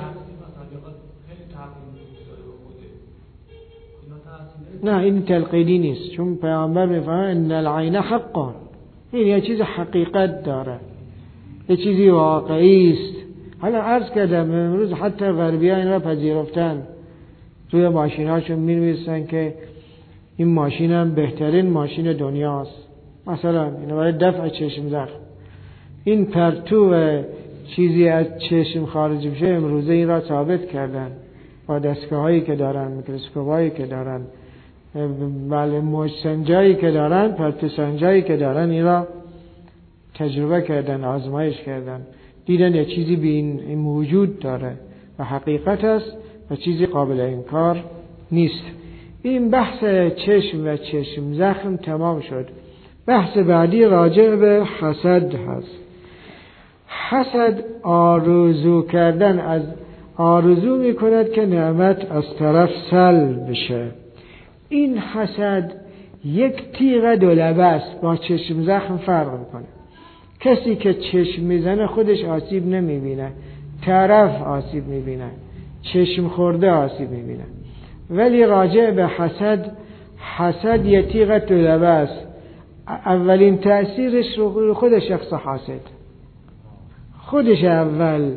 نه این تلقینی نیست، چون پیامبر میفرماید ان العین حق، این یه چیز حقیقت داره، یه چیزی واقعی است. حالا عرض کردم امروز حتی غربی‌ها این را پذیرفتن، روی ماشین‌هاشون می‌نویسن که این ماشین هم بهترین ماشین دنیاست، مثلا اینو برای دفع چشم زخم. این پرتو و چیزی از چشم خارج میشه امروزه این را ثابت کردن با دستگاهایی که دارن، میکروسکوپایی که دارن، بله موج سنجایی که دارن، پرتو سنجایی که دارن، این را تجربه کردن، آزمایش کردن، دیدن یه چیزی به این موجود داره و حقیقت است و چیزی قابل انکار نیست. این بحث چشم و چشم زخم تمام شد. بحث بعدی راجع به حسد هست. حسد آرزو کردن، از آرزو می کند که نعمت از طرف سلب بشه. این حسد یک تیغ دو لبه است، با چشم زخم فرق میکنه. کسی که چشم میزنه خودش آسیب نمیبینه، طرف آسیب میبینه، چشم خورده آسیب میبینه. ولی راجع به حسد، حسد یه تیغ دو لبه است. اولین تأثیرش رو خود شخص حاسد، خودش اول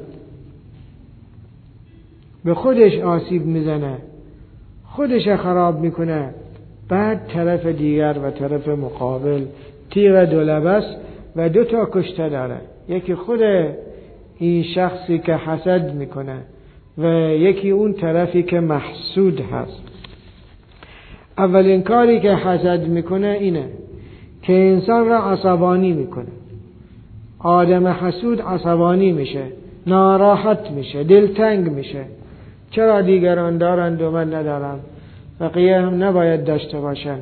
به خودش آسیب میزنه، خودش خراب میکنه، بعد طرف دیگر و طرف مقابل. تیغ دو لبه است و دو تا کشته داره، یکی خود این شخصی که حسد میکنه و یکی اون طرفی که محسود هست. اولین کاری که حسد میکنه اینه که انسان را عصبانی میکنه. آدم حسود عصبانی میشه، ناراحت میشه، دلتنگ میشه. چرا دیگران دارند و من ندارم؟ بقیه هم نباید داشته باشن.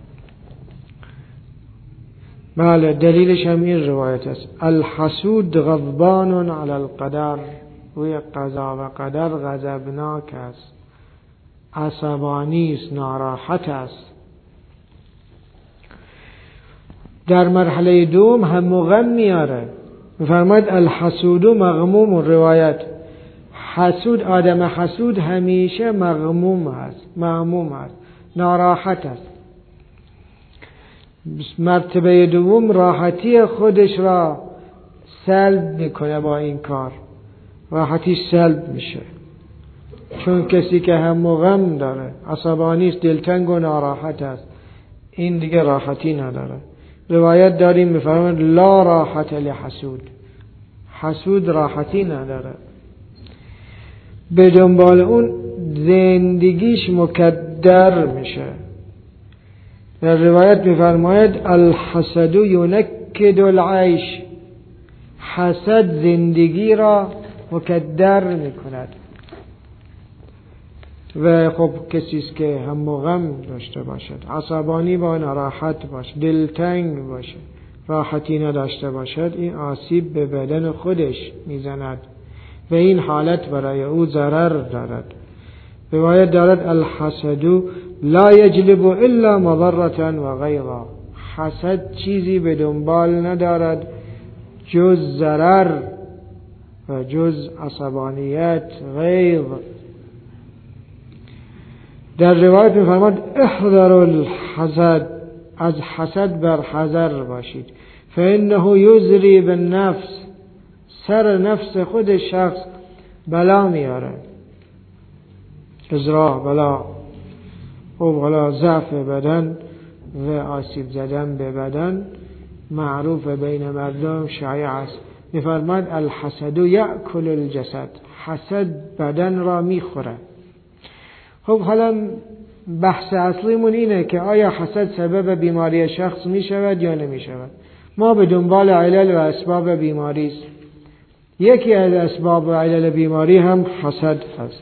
بله، دلیلش هم این روایت است: الحسود غضبان علی القدر، روی قضا و قدر غضبناک است، عصبانی است، ناراحت است. در مرحله دوم هم و غم میاره. میفرماید الحسود مغموم. روایت حسود، آدم حسود همیشه مغموم هست، مغموم هست، ناراحت است. مرتبه دوم راحتی خودش را سلب میکنه، با این کار راحتیش سلب میشه، چون کسی که هم و غم داره، عصبانی است، دلتنگ و ناراحت است، این دیگه راحتی نداره. روایت داریم میفرماید لا راحت لحسود، حسود راحتی نداره، به دنبال اون زندگیش مکدر میشه. در روایت میفرماید الحسد ینکد العیش، حسد زندگی را مکدر میکند. و خب کسی است که هم و غم داشته باشد، عصبانی با ناراحت باشد، دلتنگ باشد، راحتی نداشته باشد، این آسیب به بدن خودش میزند و این حالت برای او ضرر دارد. روایت دارد الحسد لا یجلب الا مضرة و غیظا، حسد چیزی به دنبال ندارد جز ضرر و جز عصبانیت، غیظ. در روایت می‌فرماید احذروا الحسد، از حسد بر حذر باشید، فانه یزری بالنفس، سر نفس خود شخص بلا میاره، ازرا بلا، و بلا ضعف بدن و آسیب زدن به بدن معروف بین مردم شایع است. می‌فرماید الحسد یأکل الجسد، حسد بدن را میخوره. خب حالا بحث اصلیمون اینه که آیا حسد سبب بیماری شخص می شود یا نمی شود. ما به دنبال علل و اسباب بیماری است. یکی از اسباب و علل بیماری هم حسد هست.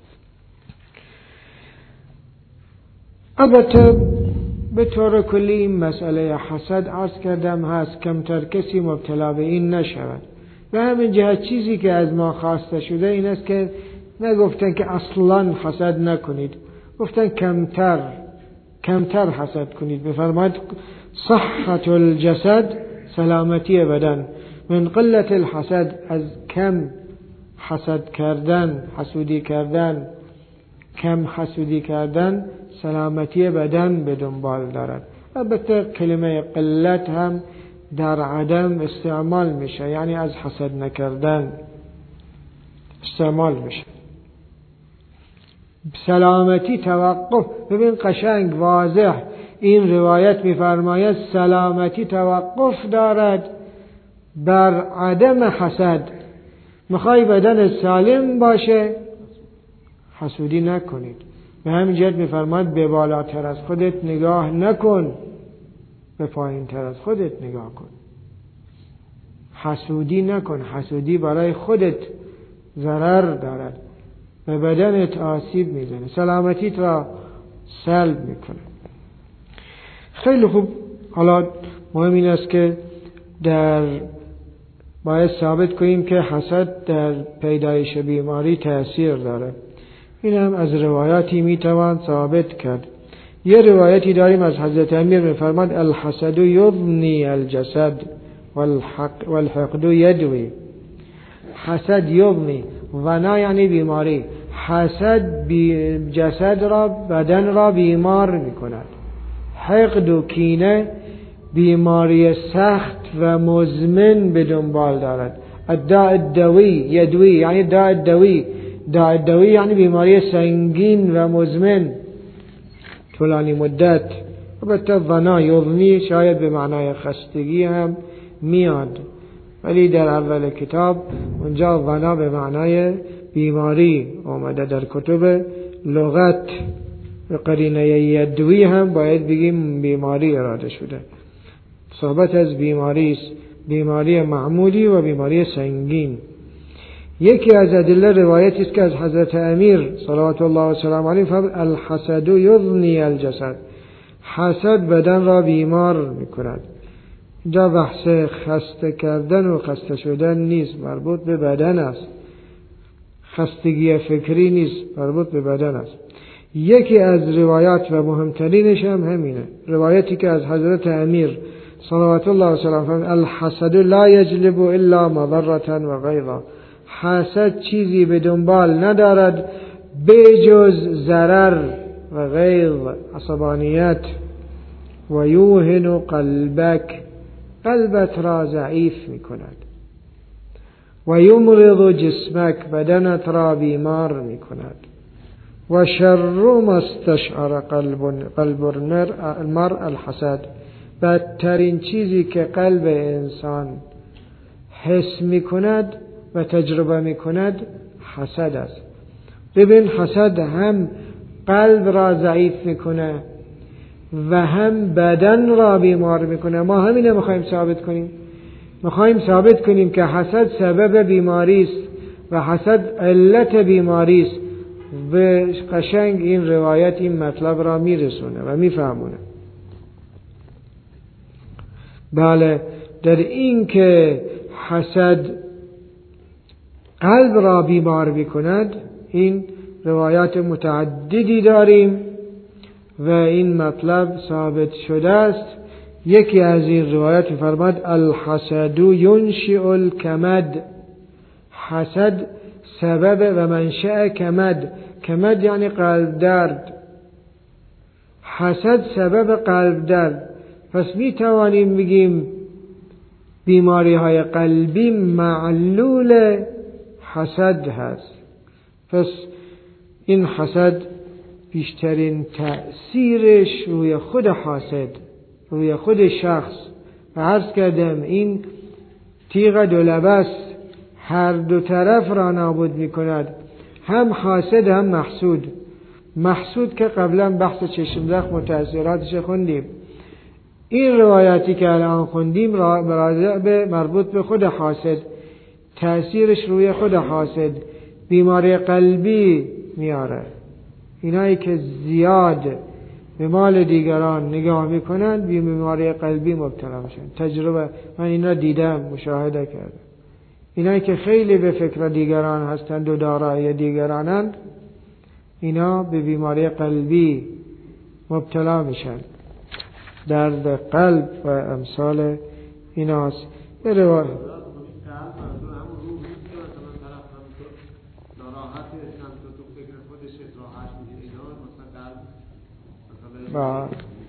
البته به طور کلی این مسئله حسد عرض کردم هست، کمتر کسی مبتلا به این نشود. به همین جهت چیزی که از ما خواسته شده این است که نگفتن که اصلا حسد نکنید، گفتن کمتر کمتر حسد کنید. بفرماید صحت الجسد، سلامتی بدن، من قلت الحسد، از کم حسد کردن، حسودی کردن، کم حسودی کردن سلامتی بدن به دنبال دارد. البته کلمه قلت هم در عدم استعمال میشه، یعنی از حسد نکردن استعمال میشه. سلامتی توقف، ببین قشنگ واضح این روایت میفرماید سلامتی توقف دارد بر عدم حسد. میخوای بدن سالم باشه حسودی نکنید. به همین جهت میفرماید به بالاتر از خودت نگاه نکن، به پایین تر از خودت نگاه کن. حسودی نکن، حسودی برای خودت ضرر دارد، به بدنت آسیب میزنه، سلامتیت را سلب میکنه. خیلی خوب. حالا مهم این است که در باید ثابت کنیم که حسد در پیدایش بیماری تأثیر داره. این هم از روایاتی میتوان ثابت کرد. یه روایتی داریم از حضرت امیر میفرماد الحسد یضنی الجسد والحق والحقد یدوی. حسد یضنی، ونا یعنی بیماری، حسد بی جسد را، بدن را بیمار میکند. حقد و کینه بیماری سخت و مزمن به دنبال دارد. الداء الدوی یدوی، یعنی داء الدوی، داء الدوی یعنی بیماری سنگین و مزمن طولانی مدت. البته ونا یضنی شاید به معنای خستگی هم میاد، ولی در اول کتاب اونجا ونا به معنای بیماری آمده. در کتب لغت قرینه یدوی هم باید بگیم بیماری اراده شده. صحبت از بیماری است، بیماری معمولی و بیماری سنگین. یکی از ادله روایتی است که از حضرت امیر صلوات الله و سلام علیه فرمود الحسد یضنی الجسد، حسد بدن را بیمار میکند. اینجا بحث خسته کردن و خسته شدن نیست، مربوط به بدن است. خستگی فکری نیست، مربوط به بدن است. یکی از روایات و مهمترینش هم همینه، روایتی که از حضرت امیر صلوات الله وسلامه فرمود الحسد لا یجلب الا مضرة و غیظا. حسد چیزی به دنبال ندارد بجز ضرر و غیظ، عصبانیت. و یوهن قلبک، قلبت را ضعیف می کند. و یمرض جسمک، بدنت را بیمار می کند. و شر ما استشعر قلب قلب المرء الحسد، بدترین چیزی که قلب انسان حس می کند و تجربه می کند حسد است. ببین حسد هم قلب را ضعیف می کنه و هم بدن را بیمار می کنه. ما همینه میخوایم ثابت کنیم. میخوایم ثابت کنیم که حسد سبب بیماری است و حسد علت بیماری است. به قشنگ این روایت این مطلب را میرسونه و میفهمونه. بله، در این که حسد قلب را بیمار میکند این روایات متعددی داریم و این مطلب ثابت شده است. یکی از این روایات فرماد الحسد ینشئ الکمد، حسد سبب و منشأ کمد. کمد یعنی قلب درد. حسد سبب قلب درد. پس می توانیم بگیم بیماری های قلبی معلول حسد هست. پس این حسد بیشترین تأثیرش روی خود حاسد، روی خود شخص. و عرض کردم این تیغ دو لبه است، هر دو طرف را نابود می کند، هم حاسد هم محسود. محسود که قبلا بحث چشم زخم و تأثیراتش خوندیم. این روایاتی که الان خوندیم راجع به مربوط به خود حاسد، تأثیرش روی خود حاسد، بیماری قلبی میاره. اینایی که زیاد به مال دیگران نگاه میکنن بیماری قلبی مبتلا میشن. تجربه من این را دیدم، مشاهده کردم. اینایی که خیلی به فکر دیگران هستند و دارای دیگرانند اینا به بیماری قلبی مبتلا میشن. درد قلب و امثال ایناست. به روایت با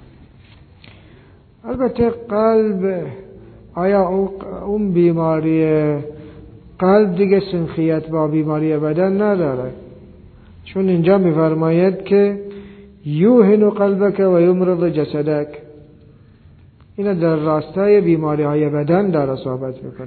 البته قلب، آیا اون بیماری قلب دیگه سنخیت با بیماری بدن نداره؟ چون اینجا میفرماید که یوهن قلبک و یمرض جسدک. اینا در راستای بیماری های بدن داره صحبت میکنه.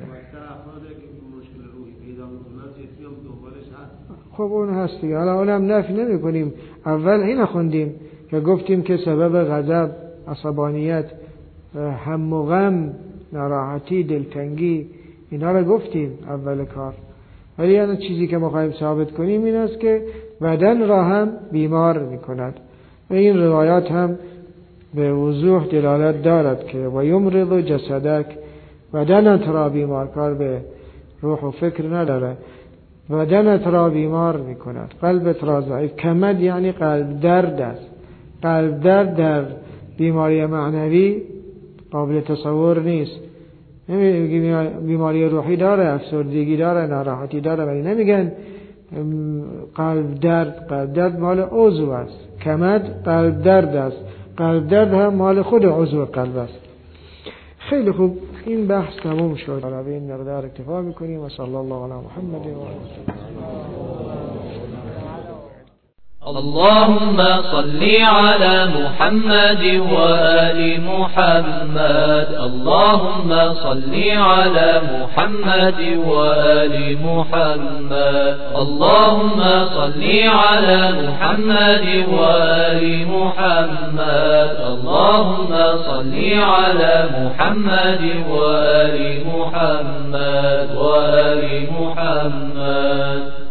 خب اون هست دیگه. حالا اونم نفی نمی کنیم. اول اینا خوندیم که گفتیم که سبب غضب، عصبانیت، هم و غم، ناراحتی، دلتنگی، اینا رو گفتیم اول کار. ولی یعنی چیزی که میخوایم ثابت کنیم این است که بدن را هم بیمار میکند و این روایات هم به وضوح دلالت دارد که و یمرض جسدک، بدنت را بیمار، کار به روح و فکر نداره، بدنت را بیمار میکند، قلبت را ضعیف. کمد یعنی قلب درد است. قلب درد در بیماری معنوی قابل تصور نیست. نمیگیم بیماری روحی داره، افسردگی داره، ناراحتی داره، ولی نمیگن قلب درد. قلب درد مال عضو است. کمد قلب درد است. قلب درد هم مال خود عضو قلب است. خیلی خوب، این بحث تموم شد. به این مقدار اکتفا میکنیم و صلی الله علی محمد و اللهم صل على محمد وآل محمد. اللهم صل على محمد وآل محمد. اللهم صل على محمد وآل محمد. اللهم صل على محمد وآل محمد وآل محمد.